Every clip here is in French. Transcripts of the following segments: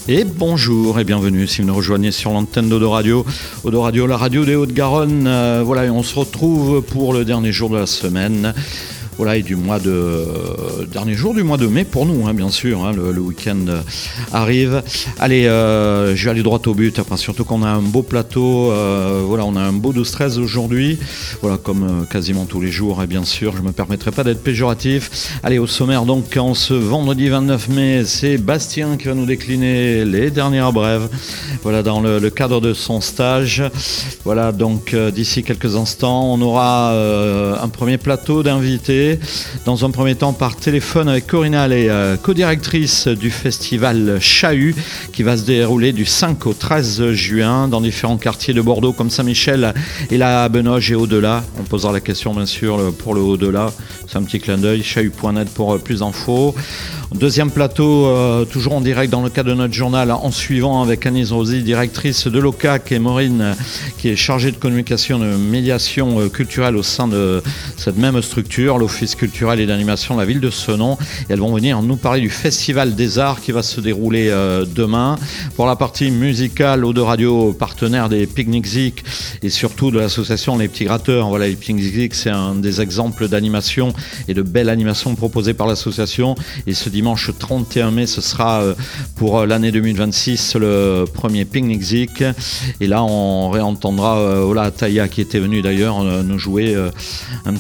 Et bonjour et bienvenue si vous nous rejoignez sur l'antenne d'Odo Radio, la radio des Hauts-de-Garonne. Et on se retrouve pour le dernier jour de la semaine. Et dernier jour du mois de mai pour nous, bien sûr, le week-end arrive. Allez, je vais aller droit au but, surtout qu'on a un beau plateau, on a un beau 12-13 aujourd'hui, comme quasiment tous les jours, et bien sûr, je ne me permettrai pas d'être péjoratif. Allez, au sommaire, donc, en ce vendredi 29 mai, c'est Bastien qui va nous décliner les dernières brèves, dans le cadre de son stage. D'ici quelques instants, on aura un premier plateau d'invités. Dans un premier temps par téléphone avec Corinna Allais, co-directrice du festival Chahut qui va se dérouler du 5 au 13 juin dans différents quartiers de Bordeaux comme Saint-Michel et la Benoge et au-delà. On posera la question bien sûr pour le au-delà, c'est un petit clin d'œil, chahut.net pour plus d'infos. Deuxième plateau, toujours en direct dans le cadre de notre journal, en suivant avec Agnès Rosy, directrice de l'OCAC, et Maureen, qui est chargée de communication et de médiation culturelle au sein de cette même structure, l'Office culturel et d'animation de la ville de Senon. Et elles vont venir nous parler du Festival des Arts qui va se dérouler demain. Pour la partie musicale, Odo Radio, partenaire des Picnic Zik et surtout de l'association Les Petits Gratteurs. Les Picnic Zik, c'est un des exemples d'animation et de belle animation proposée par l'association. Et ce dimanche 31 mai, ce sera pour l'année 2026 le premier Picnic Zik. Et là, on réentendra Ola Taya qui était venu d'ailleurs nous jouer une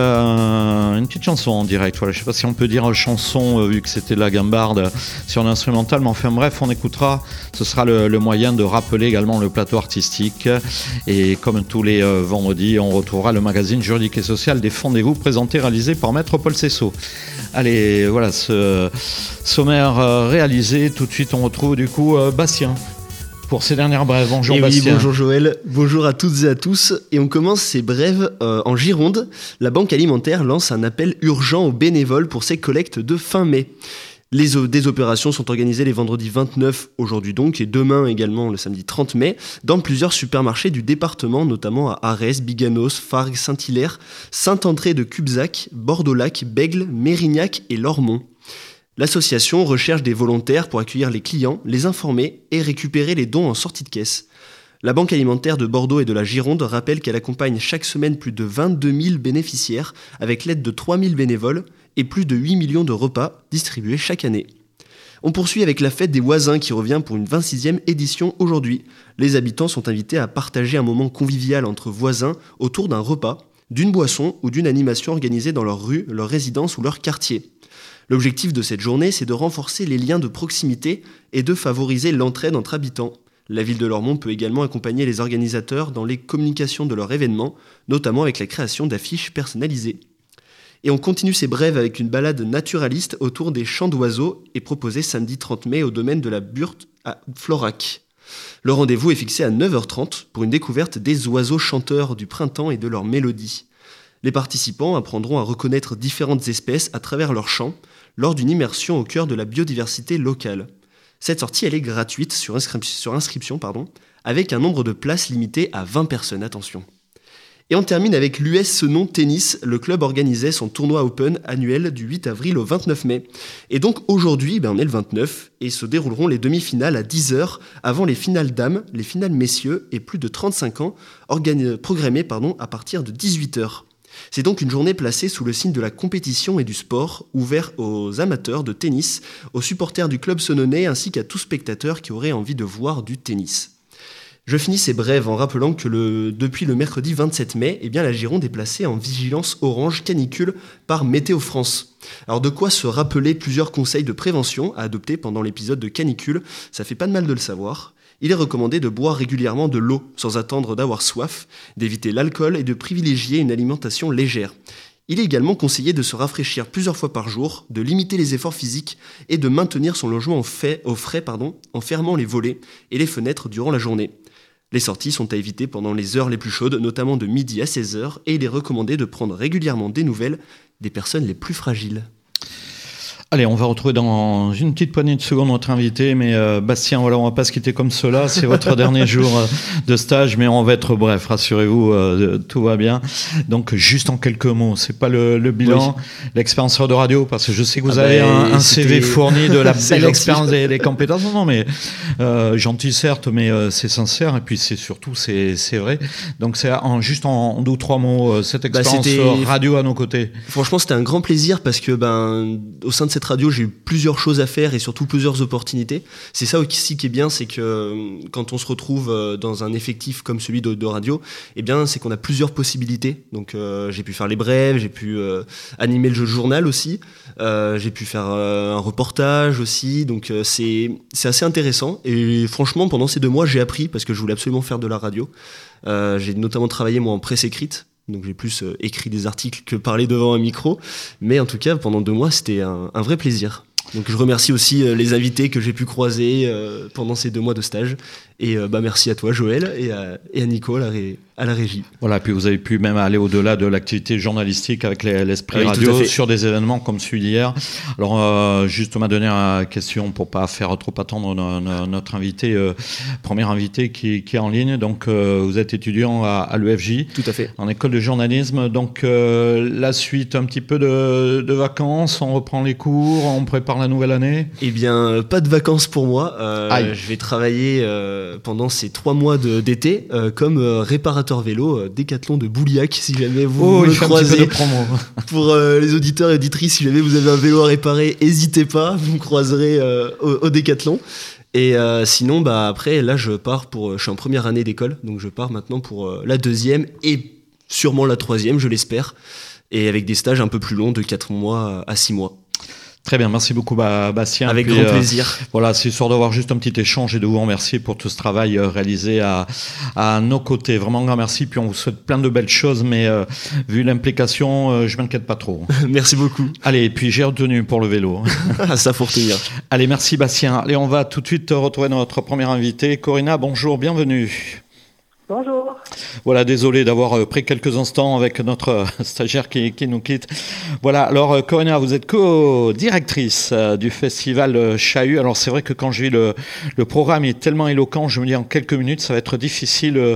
petite chanson en direct. Je ne sais pas si on peut dire chanson vu que c'était de la gambarde sur l'instrumental, mais enfin bref, on écoutera. Ce sera le moyen de rappeler également le plateau artistique. Et comme tous les vendredis, on retrouvera le magazine juridique et social Défendez-vous, présenté, réalisé par Maître Paul Cessot. Allez, ce sommaire réalisé. Tout de suite, on retrouve du coup Bastien pour ces dernières brèves. Bonjour Bastien. Bonjour Joël, bonjour à toutes et à tous. Et on commence ces brèves en Gironde. La Banque alimentaire lance un appel urgent aux bénévoles pour ses collectes de fin mai. Des opérations sont organisées les vendredis 29, aujourd'hui donc, et demain également le samedi 30 mai, dans plusieurs supermarchés du département, notamment à Arès, Biganos, Fargues, Saint-Hilaire, Saint-André de Cubzac, Bordeaux-Lac, Bègle, Mérignac et Lormont. L'association recherche des volontaires pour accueillir les clients, les informer et récupérer les dons en sortie de caisse. La Banque alimentaire de Bordeaux et de la Gironde rappelle qu'elle accompagne chaque semaine plus de 22 000 bénéficiaires avec l'aide de 3 000 bénévoles et plus de 8 millions de repas distribués chaque année. On poursuit avec la fête des voisins qui revient pour une 26e édition aujourd'hui. Les habitants sont invités à partager un moment convivial entre voisins autour d'un repas, d'une boisson ou d'une animation organisée dans leur rue, leur résidence ou leur quartier. L'objectif de cette journée, c'est de renforcer les liens de proximité et de favoriser l'entraide entre habitants. La ville de Lormont peut également accompagner les organisateurs dans les communications de leur événement, notamment avec la création d'affiches personnalisées. Et on continue ces brèves avec une balade naturaliste autour des chants d'oiseaux et proposée samedi 30 mai au domaine de la Burte à Florac. Le rendez-vous est fixé à 9h30 pour une découverte des oiseaux chanteurs du printemps et de leurs mélodies. Les participants apprendront à reconnaître différentes espèces à travers leurs chants lors d'une immersion au cœur de la biodiversité locale. Cette sortie, elle est gratuite sur inscription, avec un nombre de places limité à 20 personnes, attention. Et on termine avec l'US Senon Tennis. Le club organisait son tournoi Open annuel du 8 avril au 29 mai. Et donc aujourd'hui, on est le 29, et se dérouleront les demi-finales à 10h avant les finales dames, les finales messieurs et plus de 35 ans, programmées à partir de 18h. C'est donc une journée placée sous le signe de la compétition et du sport, ouvert aux amateurs de tennis, aux supporters du club senonnais ainsi qu'à tout spectateur qui aurait envie de voir du tennis. Je finis ces brèves en rappelant que depuis le mercredi 27 mai, la Gironde est placée en vigilance orange canicule par Météo France. Alors de quoi se rappeler plusieurs conseils de prévention à adopter pendant l'épisode de canicule, ça fait pas de mal de le savoir. Il est recommandé de boire régulièrement de l'eau sans attendre d'avoir soif, d'éviter l'alcool et de privilégier une alimentation légère. Il est également conseillé de se rafraîchir plusieurs fois par jour, de limiter les efforts physiques et de maintenir son logement au frais en fermant les volets et les fenêtres durant la journée. Les sorties sont à éviter pendant les heures les plus chaudes, notamment de midi à 16h, et il est recommandé de prendre régulièrement des nouvelles des personnes les plus fragiles. Allez, on va retrouver dans une petite poignée de secondes notre invité, mais Bastien, voilà, on va pas se quitter comme cela. C'est votre dernier jour de stage, mais on va être bref. Rassurez-vous, tout va bien. Donc, juste en quelques mots, c'est pas le bilan, l'expérience de radio, parce que je sais que vous avez un CV fourni de la belle expérience des compétences. Non, mais gentil certes, mais c'est sincère et puis c'est surtout c'est vrai. Donc, c'est juste en 2 ou 3 mots cette expérience radio à nos côtés. Franchement, c'était un grand plaisir parce que au sein de cette radio, j'ai eu plusieurs choses à faire et surtout plusieurs opportunités. C'est ça aussi qui est bien, c'est que quand on se retrouve dans un effectif comme celui de radio, eh bien, c'est qu'on a plusieurs possibilités. Donc, j'ai pu faire les brèves, j'ai pu animer le journal aussi, j'ai pu faire un reportage aussi. Donc, c'est assez intéressant. Et franchement, pendant ces 2 mois, j'ai appris parce que je voulais absolument faire de la radio. J'ai notamment travaillé moi en presse écrite. Donc j'ai plus écrit des articles que parlé devant un micro. Mais en tout cas, pendant 2 mois, c'était un vrai plaisir. Donc je remercie aussi les invités que j'ai pu croiser pendant ces 2 mois de stage. Et merci à toi Joël et à Nico à la régie. Voilà, puis vous avez pu même aller au-delà de l'activité journalistique avec l'esprit radio sur des événements comme celui d'hier. Alors juste ma dernière question pour pas faire trop attendre notre invité, premier invité qui est en ligne. Donc vous êtes étudiant à l'UFJ. Tout à fait. En école de journalisme. Donc la suite, un petit peu de vacances, on reprend les cours, on prépare la nouvelle année. Eh bien, pas de vacances pour moi. Je vais travailler pendant ces 3 mois d'été comme réparateur vélo Décathlon de Bouliac, si jamais vous le croisez. Pour les auditeurs et auditrices, si jamais vous avez un vélo à réparer, n'hésitez pas, vous me croiserez au Décathlon. Et sinon, après, là, je suis en première année d'école, donc je pars maintenant pour la 2e et sûrement la 3e, je l'espère, et avec des stages un peu plus longs de 4 mois à 6 mois. Très bien, merci beaucoup Bastien. Avec grand plaisir. Voilà, c'est histoire d'avoir juste un petit échange et de vous remercier pour tout ce travail réalisé à nos côtés. Vraiment un grand merci, puis on vous souhaite plein de belles choses, mais vu l'implication, je m'inquiète pas trop. Merci beaucoup. Allez, et puis j'ai retenu pour le vélo. Ça faut retenir. Allez, merci Bastien. Allez, on va tout de suite retrouver notre première invitée. Corinna, bonjour, bienvenue. Bonjour. Voilà, désolé d'avoir pris quelques instants avec notre stagiaire qui nous quitte. Voilà, alors Corinna, vous êtes co-directrice du festival Chahut. Alors c'est vrai que quand j'ai vu le programme est tellement éloquent, je me dis en quelques minutes, ça va être difficile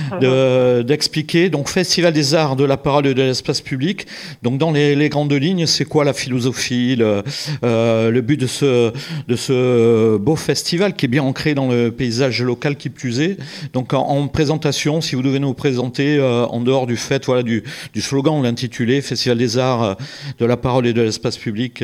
d'expliquer. Donc Festival des arts de la parole et de l'espace public. Donc dans les grandes lignes, c'est quoi la philosophie, le but de ce beau festival qui est bien ancré dans le paysage local qui plus est. Donc en présentation, si vous devez nous présenter en dehors du fait, voilà, du slogan, l'intitulé Festival des arts de la parole et de l'espace public.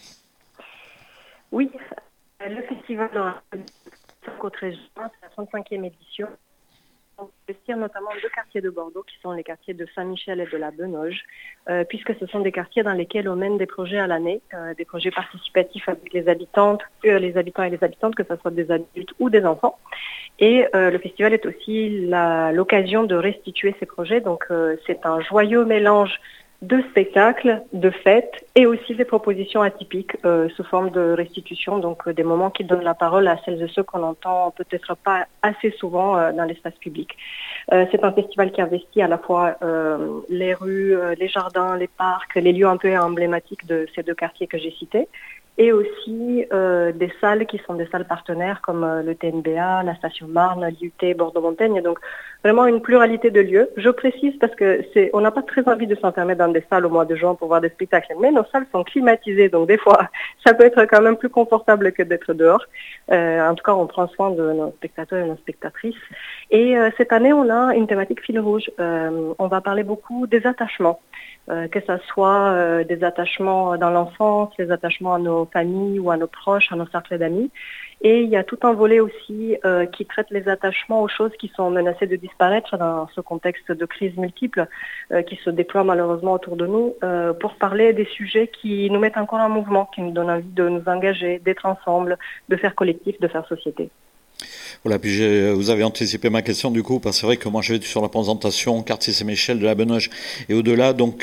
Oui, le festival c'est la 35e édition. On investit notamment 2 quartiers de Bordeaux qui sont les quartiers de Saint-Michel et de la Benoge, puisque ce sont des quartiers dans lesquels on mène des projets à l'année, des projets participatifs avec les habitants et les habitantes, que ce soit des adultes ou des enfants. Et le festival est aussi l'occasion de restituer ces projets. Donc c'est un joyeux mélange de spectacles, de fêtes et aussi des propositions atypiques sous forme de restitution, donc des moments qui donnent la parole à celles et ceux qu'on entend peut-être pas assez souvent dans l'espace public. C'est un festival qui investit à la fois les rues, les jardins, les parcs, les lieux un peu emblématiques de ces 2 quartiers que j'ai cités, et aussi des salles qui sont des salles partenaires comme le TNBA, la Station Marne, l'IUT, Bordeaux-Montaigne. Donc vraiment une pluralité de lieux. Je précise parce que on n'a pas très envie de s'enfermer dans des salles au mois de juin pour voir des spectacles, mais nos salles sont climatisées, donc des fois ça peut être quand même plus confortable que d'être dehors. En tout cas, on prend soin de nos spectateurs et nos spectatrices. Et cette année, on a une thématique fil rouge. On va parler beaucoup des attachements. Que ce soit des attachements dans l'enfance, les attachements à nos familles ou à nos proches, à nos cercles d'amis. Et il y a tout un volet aussi qui traite les attachements aux choses qui sont menacées de disparaître dans ce contexte de crise multiple qui se déploie malheureusement autour de nous, pour parler des sujets qui nous mettent encore en mouvement, qui nous donnent envie de nous engager, d'être ensemble, de faire collectif, de faire société. Voilà, puis vous avez anticipé ma question du coup, parce que c'est vrai que moi je vais sur la présentation quartier Saint-Michel de la Benoge et au-delà, donc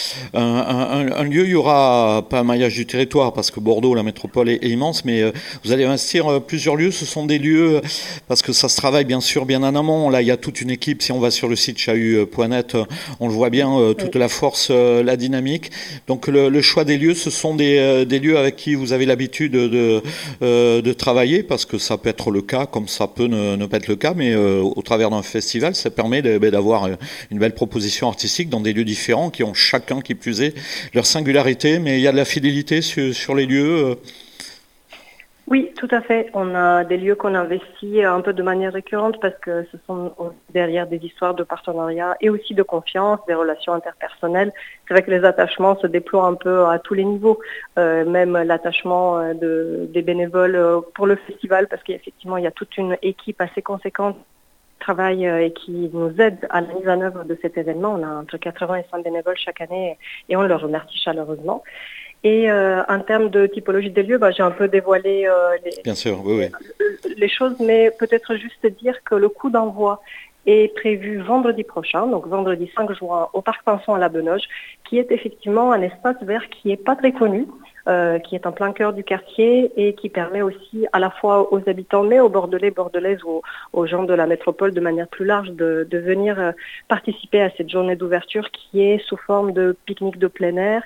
un lieu, il y aura pas un maillage du territoire, parce que Bordeaux, la métropole est immense, mais vous allez investir plusieurs lieux, ce sont des lieux, parce que ça se travaille bien sûr bien en amont, là il y a toute une équipe, si on va sur le site chahut.net, on le voit bien, toute la force, la dynamique, donc le choix des lieux, ce sont des lieux avec qui vous avez l'habitude de travailler, parce que ça peut être le cas, comme ça peut ne pas être le cas, mais au travers d'un festival, ça permet d'avoir une belle proposition artistique dans des lieux différents qui ont chacun, qui plus est, leur singularité, mais il y a de la fidélité sur les lieux. Oui, tout à fait. On a des lieux qu'on investit un peu de manière récurrente parce que ce sont derrière des histoires de partenariat et aussi de confiance, des relations interpersonnelles. C'est vrai que les attachements se déploient un peu à tous les niveaux, même l'attachement des bénévoles pour le festival, parce qu'effectivement, il y a toute une équipe assez conséquente qui travaille et qui nous aide à la mise en œuvre de cet événement. On a entre 80 et 100 bénévoles chaque année et on leur remercie chaleureusement. Et en termes de typologie des lieux, j'ai un peu dévoilé Bien sûr, oui. les choses, mais peut-être juste dire que le coup d'envoi est prévu vendredi prochain, donc vendredi 5 juin, au Parc Pinson à la Benoge, qui est effectivement un espace vert qui n'est pas très connu, qui est en plein cœur du quartier et qui permet aussi à la fois aux habitants, mais aux Bordelais, Bordelaises, aux gens de la métropole de manière plus large, de venir participer à cette journée d'ouverture qui est sous forme de pique-nique de plein air,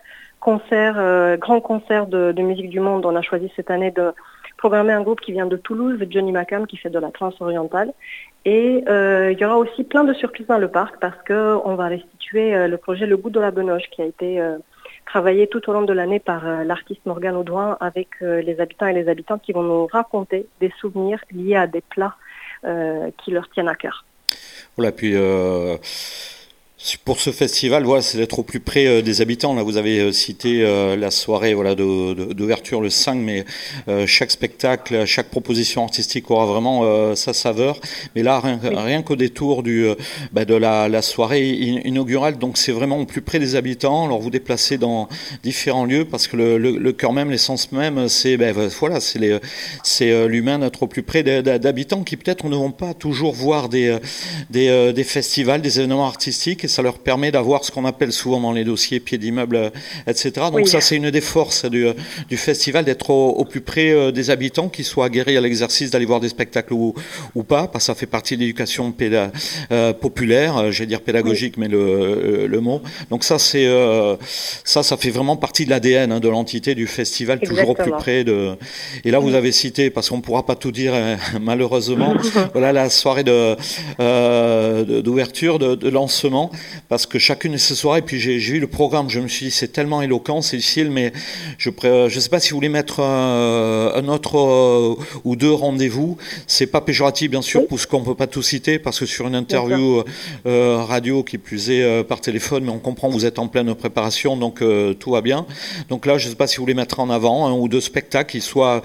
grand concert de musique du monde. On a choisi cette année de programmer un groupe qui vient de Toulouse, Johnny Macam, qui fait de la trance orientale. Et il y aura aussi plein de surprises dans le parc parce qu'on va restituer le projet Le Goût de la Benoge qui a été travaillé tout au long de l'année par l'artiste Morgane Audouin avec les habitants et les habitantes qui vont nous raconter des souvenirs liés à des plats qui leur tiennent à cœur. Voilà, puis pour ce festival, voilà, c'est d'être au plus près des habitants. Là, vous avez cité la soirée d'ouverture le 5, mais chaque spectacle, chaque proposition artistique aura vraiment sa saveur. Mais là, rien qu'au détour de la soirée inaugurale, donc c'est vraiment au plus près des habitants. Alors vous déplacez dans différents lieux parce que le cœur même, l'essence même, c'est l'humain d'être au plus près d'habitants qui peut-être ne vont pas toujours voir des festivals, des événements artistiques. Ça leur permet d'avoir ce qu'on appelle souvent dans les dossiers pieds d'immeuble, etc. Donc oui. Ça, c'est une des forces du festival, d'être au plus près des habitants, qu'ils soient aguerris à l'exercice d'aller voir des spectacles ou pas, parce que ça fait partie de l'éducation populaire, j'allais dire pédagogique, oui. Mais le mot. Donc ça, ça fait vraiment partie de l'ADN de l'entité du festival, Exactement. Toujours au plus près de... Et là, vous avez cité, parce qu'on ne pourra pas tout dire, malheureusement, voilà la soirée d'ouverture, de lancement, parce que chacune de ces soirées, puis j'ai vu le programme, je me suis dit c'est tellement éloquent, c'est difficile, mais je sais pas si vous voulez mettre un autre ou deux rendez-vous. C'est pas péjoratif bien sûr, parce qu'on peut pas tout citer, parce que sur une interview radio qui plus est par téléphone, mais on comprend que vous êtes en pleine préparation, donc tout va bien. Donc là, je sais pas si vous voulez mettre en avant un ou deux spectacles qui seront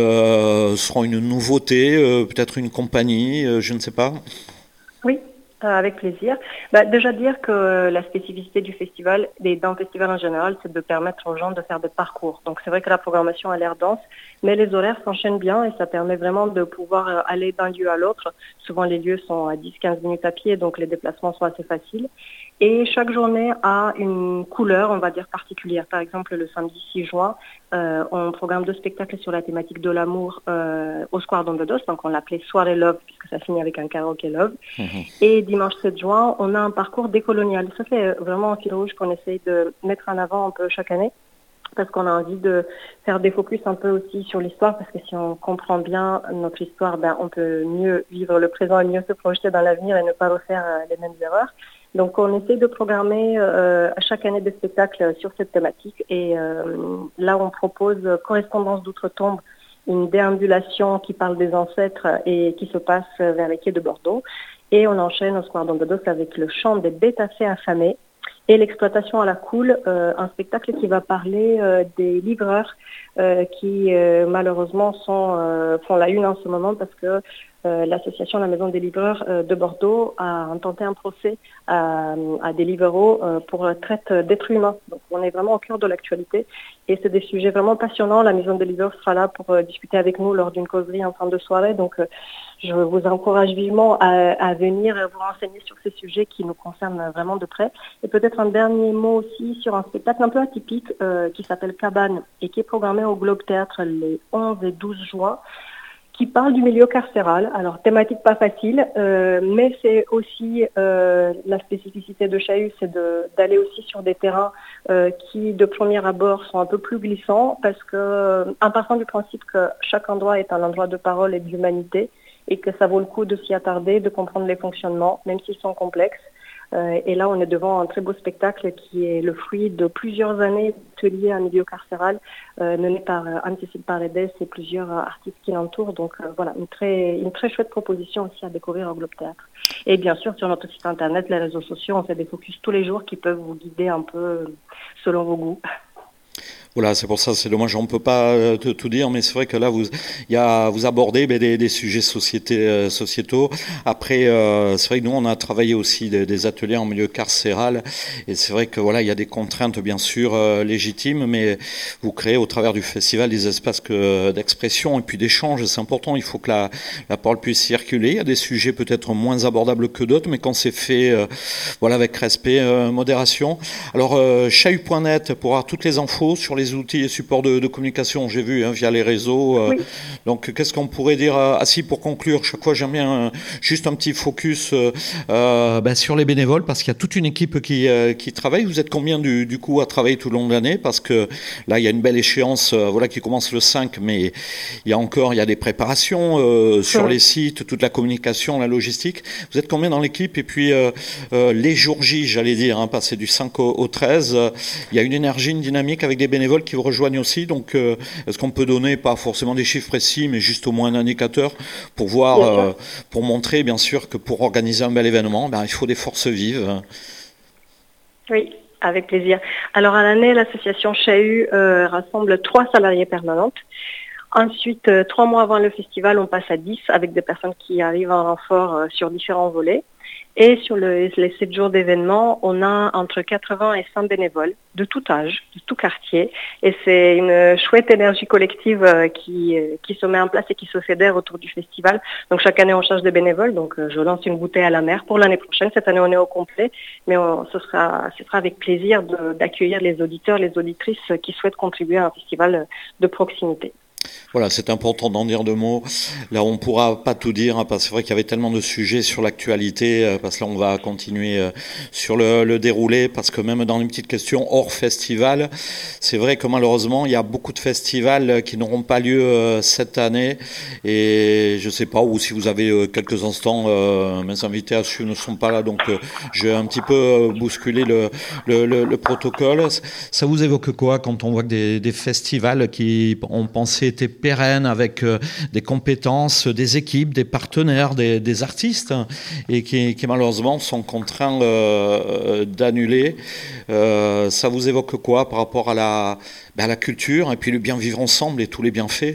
une nouveauté, peut-être une compagnie, je ne sais pas. Oui. Avec plaisir. Déjà dire que la spécificité du festival, d'un festival en général, c'est de permettre aux gens de faire des parcours. Donc c'est vrai que la programmation a l'air dense, mais les horaires s'enchaînent bien et ça permet vraiment de pouvoir aller d'un lieu à l'autre. Souvent les lieux sont à 10-15 minutes à pied, donc les déplacements sont assez faciles. Et chaque journée a une couleur, on va dire, particulière. Par exemple, le samedi 6 juin, on programme 2 spectacles sur la thématique de l'amour au Square d'Ombedos. Donc, on l'appelait Soirée Love, puisque ça finit avec un karaoké Love. Et dimanche 7 juin, on a un parcours décolonial. Ça, c'est vraiment un fil rouge qu'on essaye de mettre en avant un peu chaque année, parce qu'on a envie de faire des focus un peu aussi sur l'histoire, parce que si on comprend bien notre histoire, on peut mieux vivre le présent et mieux se projeter dans l'avenir et ne pas refaire les mêmes erreurs. Donc on essaie de programmer à chaque année des spectacles sur cette thématique et là on propose Correspondance d'outre-tombe, une déambulation qui parle des ancêtres et qui se passe vers les quais de Bordeaux, et on enchaîne au Square d'Ombedos avec le chant des bêtacées affamées et l'exploitation à la coule, un spectacle qui va parler des livreurs qui malheureusement font la une en ce moment parce que l'association La Maison des Livreurs de Bordeaux a intenté un procès à des libéraux pour traite d'êtres humains. Donc on est vraiment au cœur de l'actualité et c'est des sujets vraiment passionnants. La Maison des Livreurs sera là pour discuter avec nous lors d'une causerie en fin de soirée. Donc Je vous encourage vivement à venir vous renseigner sur ces sujets qui nous concernent vraiment de près. Et peut-être un dernier mot aussi sur un spectacle un peu atypique qui s'appelle Cabane et qui est programmé au Globe Théâtre les 11 et 12 juin, qui parle du milieu carcéral. Alors, thématique pas facile, mais c'est aussi la spécificité de Chahut, c'est d'aller aussi sur des terrains qui, de premier abord, sont un peu plus glissants, parce que, en partant du principe que chaque endroit est un endroit de parole et d'humanité, et que ça vaut le coup de s'y attarder, de comprendre les fonctionnements, même s'ils sont complexes. Et là, on est devant un très beau spectacle qui est le fruit de plusieurs années d'ateliers en milieu carcéral, mené par Anne-Cécile Paredes et plusieurs artistes qui l'entourent. Donc voilà, une très chouette proposition aussi à découvrir au Globe Théâtre. Et bien sûr, sur notre site internet, les réseaux sociaux, on fait des focus tous les jours qui peuvent vous guider un peu selon vos goûts. Voilà, c'est pour ça, c'est dommage, on ne peut pas tout dire, mais c'est vrai que là, vous abordez des sujets sociétaux. Après, c'est vrai que nous, on a travaillé aussi des ateliers en milieu carcéral, et c'est vrai que voilà, il y a des contraintes bien sûr légitimes, mais vous créez au travers du festival des espaces d'expression et puis d'échange. C'est important, il faut que la parole puisse circuler. Il y a des sujets peut-être moins abordables que d'autres, mais quand c'est fait, voilà, avec respect, modération. Alors, chahut.net pour avoir toutes les infos sur les outils et supports de communication, j'ai vu, via les réseaux. Oui. Donc, qu'est-ce qu'on pourrait dire pour conclure, chaque fois, j'aime bien juste un petit focus sur les bénévoles, parce qu'il y a toute une équipe qui travaille. Vous êtes combien, du coup, à travailler tout le long de l'année? Parce que là, il y a une belle échéance qui commence le 5, mais il y a des préparations sur les sites, toute la communication, la logistique. Vous êtes combien dans l'équipe? Et puis, les jours J, j'allais dire, passer du 5 au 13, il y a une énergie, une dynamique avec des bénévoles qui vous rejoignent aussi. Donc, est-ce qu'on peut donner, pas forcément des chiffres précis, mais juste au moins un indicateur pour voir, pour montrer, bien sûr, que pour organiser un bel événement, il faut des forces vives. Oui, avec plaisir. Alors, à l'année, l'association Chahut rassemble 3 salariés permanentes. Ensuite, 3 mois avant le festival, on passe à 10 avec des personnes qui arrivent en renfort sur différents volets. Et sur les 7 jours d'événement, on a entre 80 et 100 bénévoles de tout âge, de tout quartier. Et c'est une chouette énergie collective qui se met en place et qui se fédère autour du festival. Donc chaque année, on change de bénévoles. Donc je lance une bouteille à la mer pour l'année prochaine. Cette année, on est au complet. Mais ce sera avec plaisir d'accueillir les auditeurs, les auditrices qui souhaitent contribuer à un festival de proximité. Voilà, c'est important d'en dire 2 mots. Là, on ne pourra pas tout dire, parce que c'est vrai qu'il y avait tellement de sujets sur l'actualité, parce que là, on va continuer sur le déroulé, parce que même dans les petites questions hors festival, c'est vrai que malheureusement, il y a beaucoup de festivals qui n'auront pas lieu cette année, et je ne sais pas, ou si vous avez quelques instants, mes invités à suivre ne sont pas là, donc je vais un petit peu bousculer le protocole. Ça vous évoque quoi quand on voit que des festivals qui ont pensé étaient pérennes, avec des compétences, des équipes, des partenaires, des artistes, et qui malheureusement sont contraints d'annuler. Ça vous évoque quoi par rapport à la culture et puis le bien vivre ensemble et tous les bienfaits?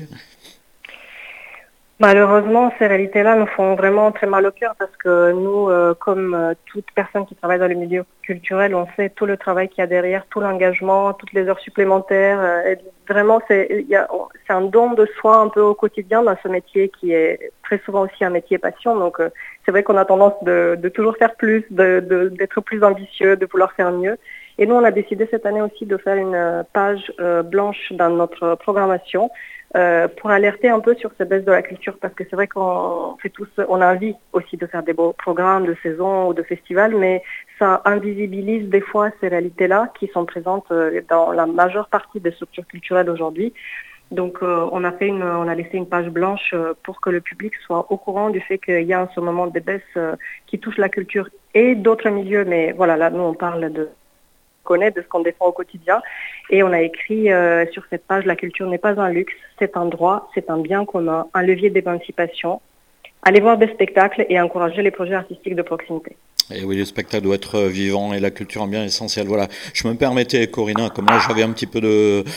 Malheureusement, ces réalités-là nous font vraiment très mal au cœur, parce que nous, comme toute personne qui travaille dans le milieu culturel, on sait tout le travail qu'il y a derrière, tout l'engagement, toutes les heures supplémentaires. Et vraiment, c'est un don de soi un peu au quotidien dans ce métier qui est très souvent aussi un métier passion. Donc, c'est vrai qu'on a tendance de toujours faire plus, d'être plus ambitieux, de vouloir faire mieux. Et nous, on a décidé cette année aussi de faire une page blanche dans notre programmation, pour alerter un peu sur cette baisse de la culture, parce que c'est vrai qu'on a envie aussi de faire des beaux programmes de saison ou de festivals, mais ça invisibilise des fois ces réalités-là qui sont présentes dans la majeure partie des structures culturelles aujourd'hui. Donc on a laissé une page blanche pour que le public soit au courant du fait qu'il y a en ce moment des baisses qui touchent la culture et d'autres milieux, mais voilà, là nous on parle de ce qu'on défend au quotidien, et on a écrit sur cette page: la culture n'est pas un luxe, c'est un droit, c'est un bien commun, un levier d'émancipation. Allez voir des spectacles et encourager les projets artistiques de proximité. Et oui, le spectacle doit être vivant et la culture en bien essentielle. Voilà. Je me permettais, Corinna, comme là j'avais un petit peu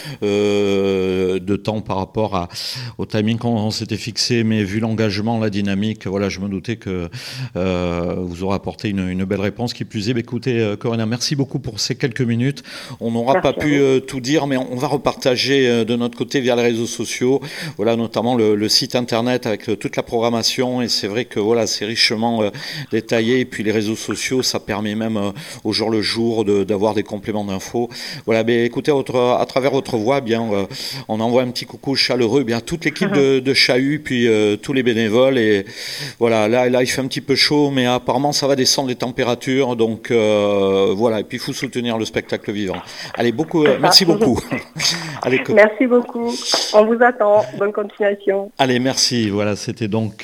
de temps par rapport au timing qu'on s'était fixé, mais vu l'engagement, la dynamique, voilà, je me doutais que vous aurez apporté une belle réponse. Qui plus est, écoutez, Corinna, merci beaucoup pour ces quelques minutes. On n'aura pas pu tout dire, mais on va repartager de notre côté via les réseaux sociaux. Voilà, notamment le site internet avec toute la programmation. Et c'est vrai que voilà, c'est richement détaillé. Et puis les réseaux sociaux, ça permet même au jour le jour d'avoir des compléments d'infos. Voilà, mais écoutez, à travers votre voix, bien, on envoie un petit coucou chaleureux, bien toute l'équipe de Chahut, puis tous les bénévoles. Et voilà, là, il fait un petit peu chaud, mais apparemment ça va descendre les températures, donc voilà. Et puis il faut soutenir le spectacle vivant. Allez, merci beaucoup. Allez, merci beaucoup. On vous attend. Bonne continuation. Allez, merci. Voilà, c'était donc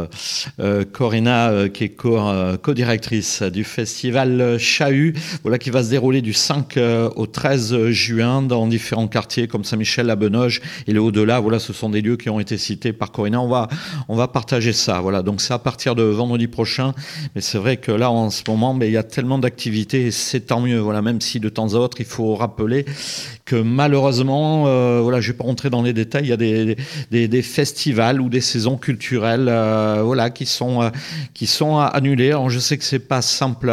Corinna qui est co-directrice du festival Chahut, voilà, qui va se dérouler du 5 au 13 juin dans différents quartiers comme Saint-Michel, la Benoge et le au-delà. Voilà, ce sont des lieux qui ont été cités par Corinna. On va partager ça. Voilà, donc c'est à partir de vendredi prochain. Mais c'est vrai que là, en ce moment, il y a tellement d'activités et c'est tant mieux. Voilà, même si de temps à autre, il faut rappeler que malheureusement, voilà, je vais pas rentrer dans les détails. Il y a des festivals ou des saisons culturelles, voilà, qui sont annulées. Alors, je sais que c'est pas simple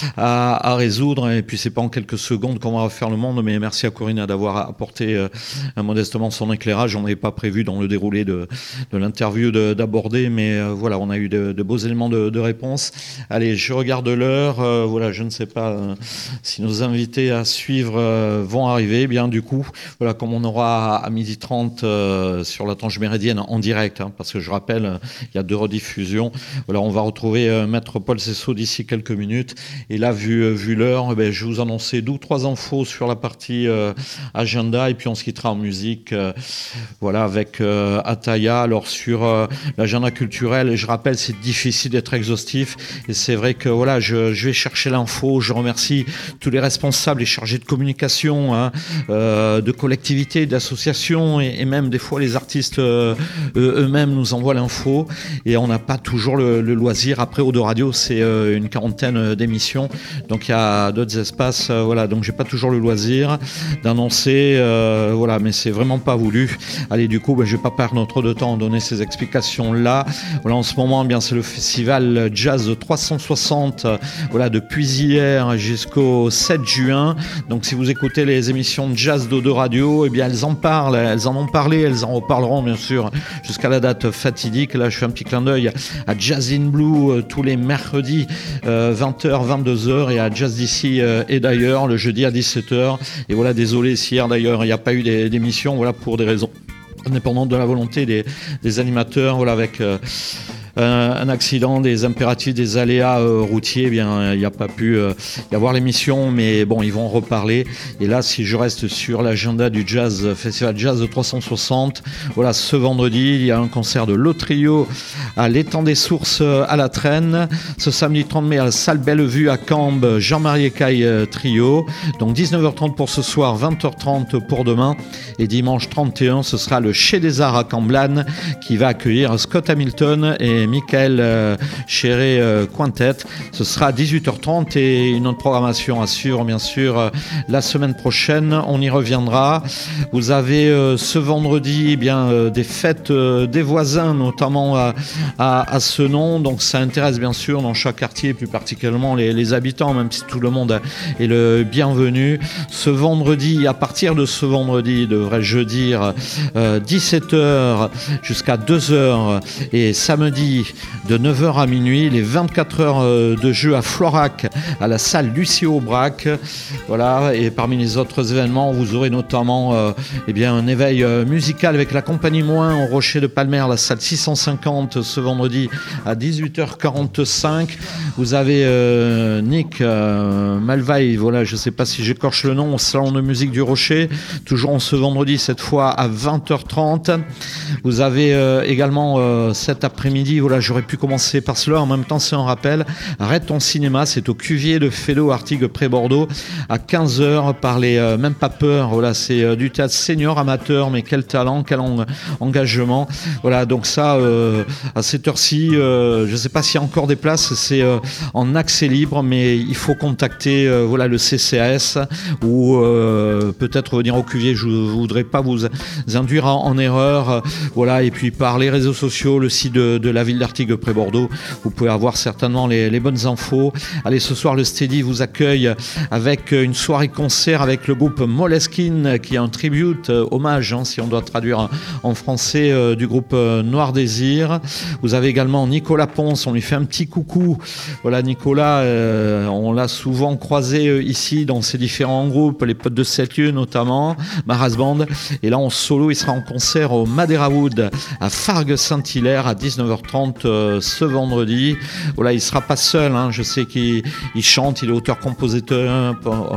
à résoudre, et puis c'est pas en quelques secondes qu'on va refaire le monde, mais merci à Corinna d'avoir apporté modestement son éclairage. On n'avait pas prévu dans le déroulé de l'interview d'aborder, mais voilà, on a eu de beaux éléments de réponse. Allez, je regarde l'heure, voilà, je ne sais pas si nos invités à suivre vont arriver. Bien, du coup, voilà, comme on aura à 12h30 sur la tranche méridienne en direct, parce que je rappelle, il y a 2 rediffusions, voilà, on va retrouver Maître Paul Cessot d'ici quelques minutes. Et là, vu l'heure, je vous annonçais 2 ou 3 infos sur la partie agenda, et puis on se quittera en musique, voilà, avec Ataya. Alors sur l'agenda culturel, et je rappelle, c'est difficile d'être exhaustif, et c'est vrai que voilà, je vais chercher l'info. Je remercie tous les responsables et chargés de communication, de collectivités, d'associations, et même des fois les artistes eux-mêmes nous envoient l'info, et on n'a pas toujours le loisir. Après, Eau de Radio, c'est une quarantaine d'émissions, donc il y a d'autres espaces, voilà, donc j'ai pas toujours le loisir d'annoncer, voilà, mais c'est vraiment pas voulu. Allez, du coup, je vais pas perdre trop de temps à donner ces explications là. Voilà, en ce moment, bien, c'est le festival Jazz 360, voilà, depuis hier jusqu'au 7 juin. Donc si vous écoutez les émissions de jazz d'Eau de Radio, eh bien elles en parlent, elles en ont parlé, elles en reparleront bien sûr jusqu'à la date fatidique. Là, je fais un petit clin d'œil à Jazz in Blue tous les mercredis 20h, 22h, et à Jazz d'ici et d'ailleurs le jeudi à 17h. Et voilà, désolé si hier d'ailleurs il n'y a pas eu d'émission, voilà, pour des raisons indépendantes de la volonté des animateurs, voilà, avec un accident, des impératifs, des aléas routiers, eh bien, il n'y a pas pu y avoir l'émission, mais bon, ils vont en reparler. Et là, si je reste sur l'agenda du jazz, Festival Jazz 360, voilà, ce vendredi, il y a un concert de Le Trio à l'Étang des Sources à La Traîne. Ce samedi 30 mai à la salle Bellevue à Cambes, Jean-Marie Écaille Trio. Donc 19h30 pour ce soir, 20h30 pour demain. Et dimanche 31, ce sera le Chez des Arts à Camblane qui va accueillir Scott Hamilton et Michael Chéré Quintet. Ce sera à 18h30, et une autre programmation assure bien sûr la semaine prochaine. On y reviendra. Vous avez ce vendredi des fêtes des voisins, notamment à ce nom. Donc ça intéresse bien sûr dans chaque quartier, plus particulièrement les habitants, même si tout le monde est le bienvenu. Ce vendredi, à partir de ce vendredi, devrais-je dire, 17h jusqu'à 2h, et samedi de 9h à minuit, les 24 heures de jeu à Florac, à la salle Lucie Aubrac. Voilà, et parmi les autres événements, vous aurez notamment un éveil musical avec la compagnie Moins au Rocher de Palmer, la salle 650, ce vendredi à 18h45. Vous avez Nick Malvaille, voilà, je ne sais pas si j'écorche le nom, au salon de musique du Rocher, toujours ce vendredi, cette fois à 20h30. Vous avez également cet après-midi oui, voilà, j'aurais pu commencer par cela. En même temps, c'est un rappel. Arrête ton cinéma, c'est au Cuvier de Félo, Artigues près Bordeaux, à 15h, par les Même pas peur. Voilà, c'est du théâtre senior amateur, mais quel talent, quel engagement. Voilà, donc ça, à cette heure-ci, je ne sais pas s'il y a encore des places, c'est en accès libre, mais il faut contacter voilà, le CCAS ou peut-être venir au Cuvier. Je ne voudrais pas vous induire en erreur. Voilà, et puis par les réseaux sociaux, le site de la ville d'Artigues près Bordeaux, vous pouvez avoir certainement les bonnes infos. Allez, ce soir, le Steady vous accueille avec une soirée concert avec le groupe Moleskine, qui est un tribute, hommage, hein, si on doit traduire en français, du groupe Noir Désir. Vous avez également Nicolas Ponce, on lui fait un petit coucou. Voilà, Nicolas, on l'a souvent croisé ici dans ses différents groupes, les potes de 7 lieux notamment, Maras Band. Et là, en solo, il sera en concert au Madeira Wood à Fargues-Saint-Hilaire à 19h30 ce vendredi. Voilà, il sera pas seul, hein. Je sais qu'il chante, il est auteur-compositeur.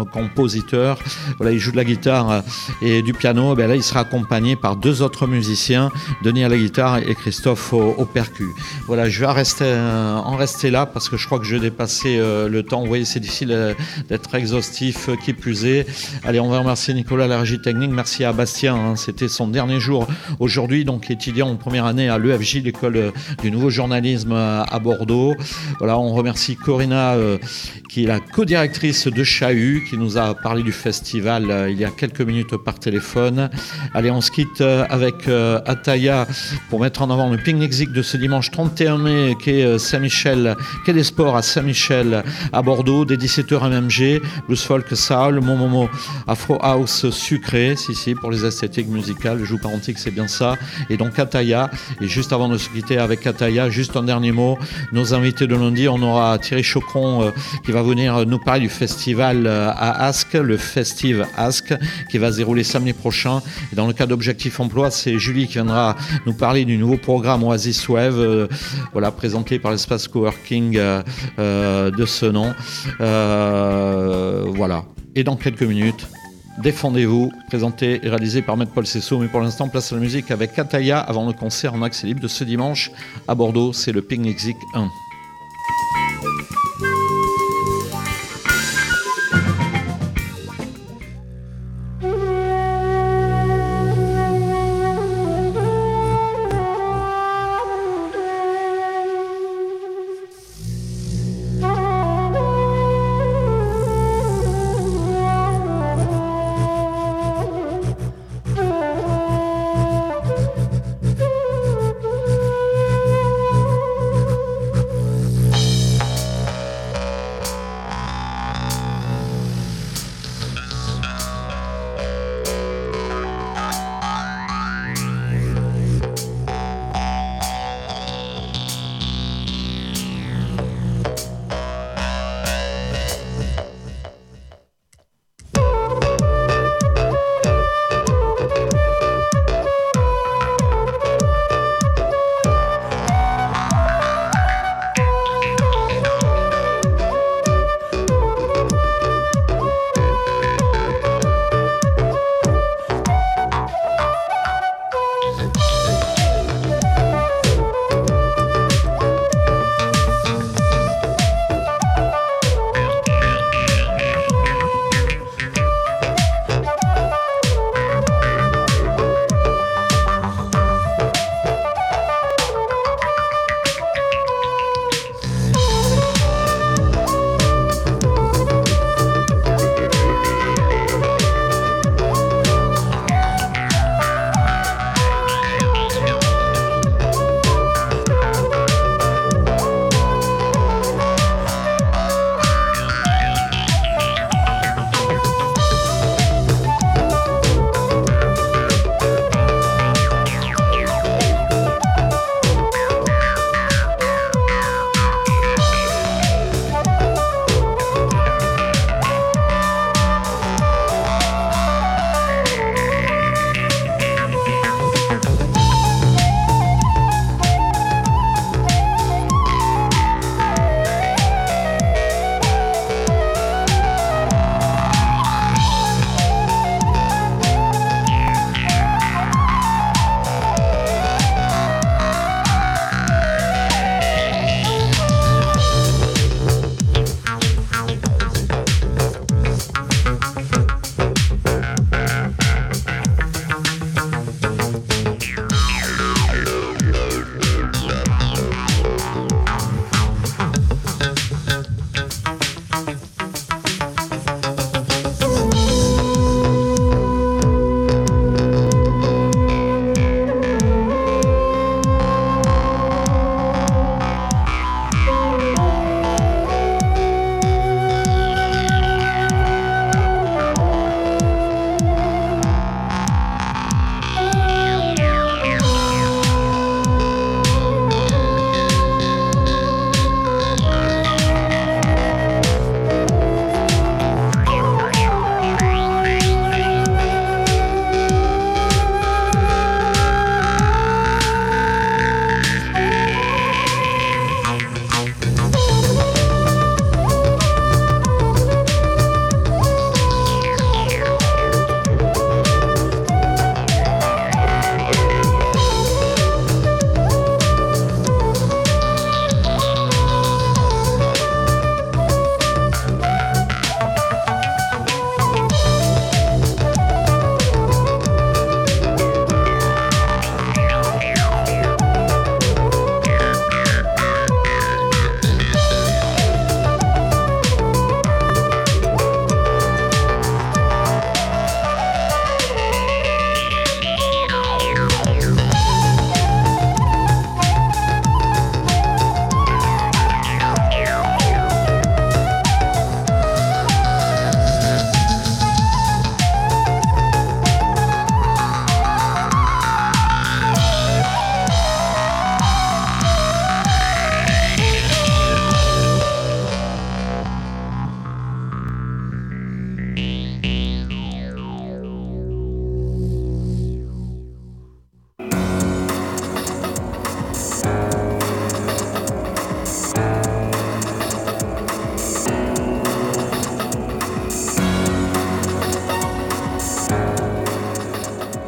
Voilà, il joue de la guitare et du piano. Ben là, il sera accompagné par 2 autres musiciens, Denis à la guitare et Christophe au percu. Voilà, je vais en rester là parce que je crois que je vais dépasser le temps. Vous voyez, c'est difficile d'être exhaustif, qui plus est. Allez, on va remercier Nicolas, la régie technique. Merci à Bastien, hein. C'était son dernier jour aujourd'hui, donc étudiant en première année à l'EFJ, l'école du nouveau journalisme à Bordeaux. Voilà, on remercie Corinna, qui est la co-directrice de Chahut, qui nous a parlé du festival il y a quelques minutes par téléphone. Allez, on se quitte avec Ataya pour mettre en avant le Picnic Zik de ce dimanche 31 mai, qui est Saint-Michel, quai des Sports à Saint-Michel à Bordeaux, dès 17h MMG, blues folk soul, Momomo Afro House sucré, si, pour les esthétiques musicales, je vous garantis que c'est bien ça. Et donc Ataya, et juste avant de se quitter avec Ataya, juste un dernier mot, nos invités de lundi, on aura Thierry Chocron qui va venir nous parler du festival à Ascq, le Festive Ascq, qui va se dérouler samedi prochain. Et dans le cadre d'Objectif Emploi, c'est Julie qui viendra nous parler du nouveau programme Oasis Wave, voilà, présenté par l'espace coworking de ce nom. Voilà. Et dans quelques minutes, Défendez-vous, présenté et réalisé par Maître Paul Cessot. Mais pour l'instant, place à la musique avec Ataya avant le concert en accès libre de ce dimanche à Bordeaux. C'est le Picnic Zik 1.